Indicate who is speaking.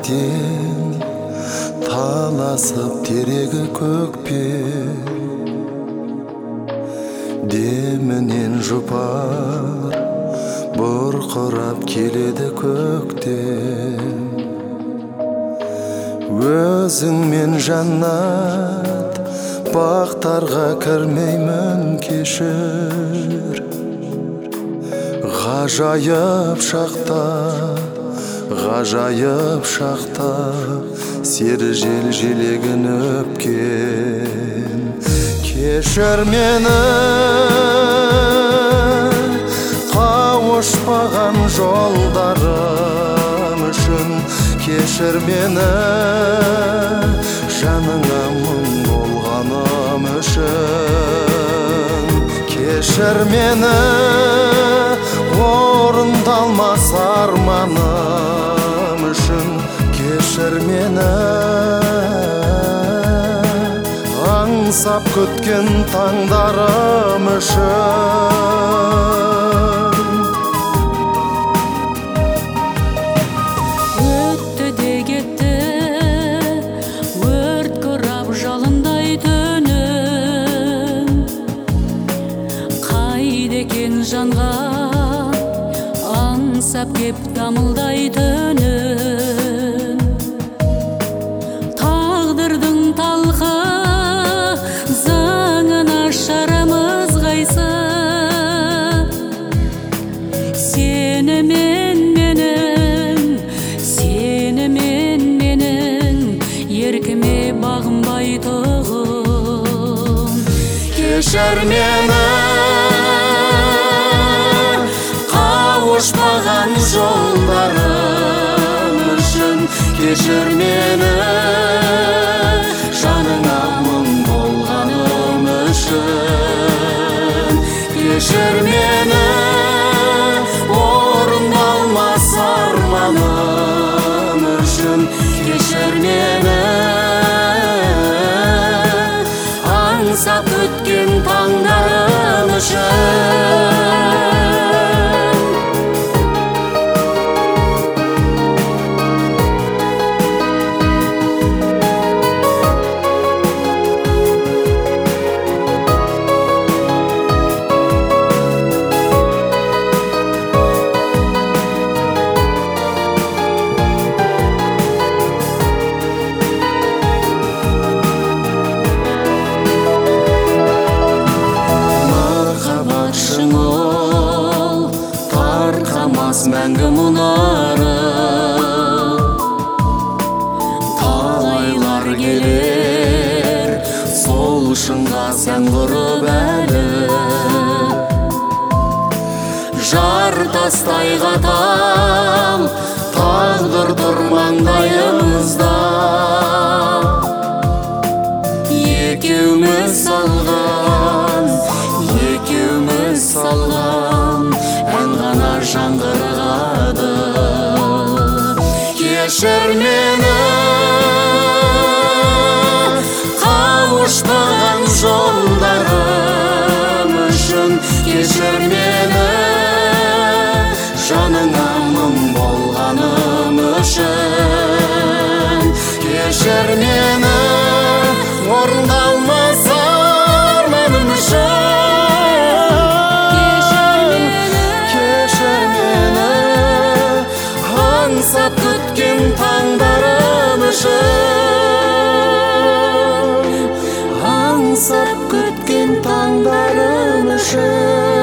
Speaker 1: тең, таласып терегі көкпе, демінен жұпар бұрқырап келеді көктем. Өзіңмен жаннат бақтарға кірмеймін, кешір. Ғажайып шақта сері жел желегін өпкен. Кешір мені қауышпаған жолдарым үшін, кешір мені жаныңа мұң болғаным үшін. Кешір мені орындалмас арманым үшін, кешір мені аңсап күткен таңдарым үшін.
Speaker 2: Өтті де кетті өрт құрап жалындай түнім, қайда екен жанға аңсап кеп дамылдай түнім. Тағдырдың талқы заңына шарамыз қайсы, сенімен менің еркіме бағынбай тұғым.
Speaker 1: Кешір мені қауышпаған жолдарым үшін, кешір мені жаныңа мұң болғаным үшін. Кешір мені орындалмас арманым үшін, кешір мені аңсап өткен таңдарым үшін. Мәңгі мұнары талайлар келер, сол шыңға сән құрып әлі. Жар тастай қатал тағдыр тұр маңдайымызда, екеуміз салған ән ғана жаңғырғады. Кешір мені қауышпаған жолдарым үшін, кешір мені жаныңа мұң болғаным үшін. Кешір мені орындалмас арманым үшін. Аңсап күткен таңдарым үшін, аңсап күткен таңдарым үшін.